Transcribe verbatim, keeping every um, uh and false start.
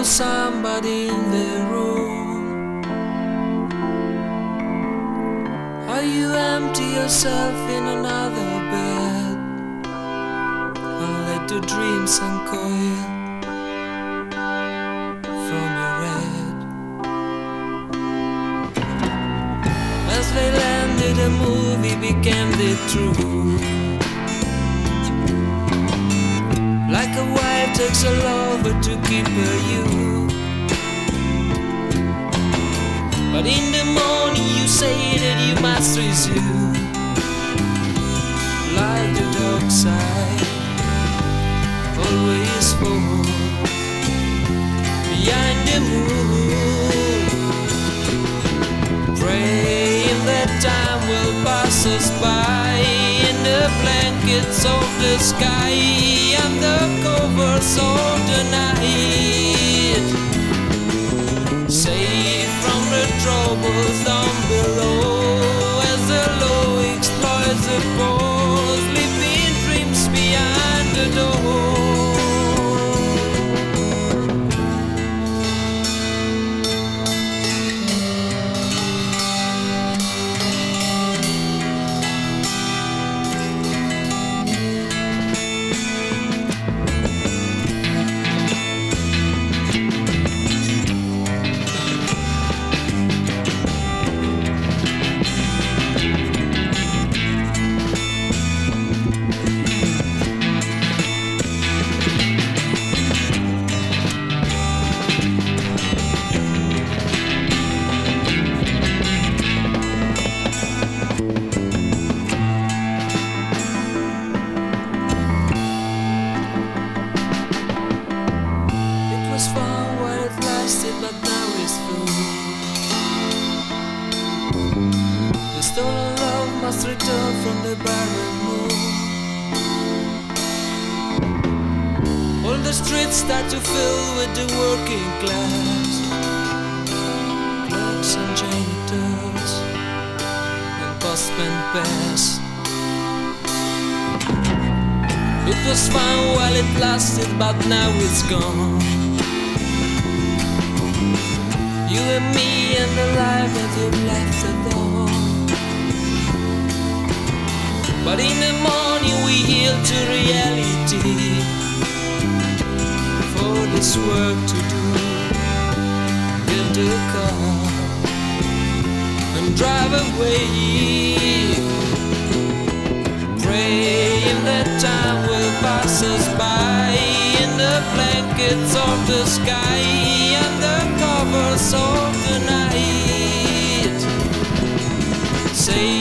was somebody in the room. Are you empty yourself in another bed and let the dreams uncoil from your head? As they landed, the movie became the truth. Like a wife takes a lover to keep her youth. But in the morning you say that you must resume. Like the dark side always falls behind the moon. Praying that time will pass us by in the blankets of the sky, under covers of the night, safe from the troubles down below, as the low exploits the poor, sleeping dreams behind the door. But now it's through. The stolen love must return from the barren moon. All the streets start to fill with the working class, clerks and janitors and postmen pass. It was fun while it lasted, but now it's gone. You and me and the life that you've left alone. But in the morning we yield to reality, for this work to do. Get the car and drive away, praying that time will pass us by in the blankets of the sky, under covers of the night. Say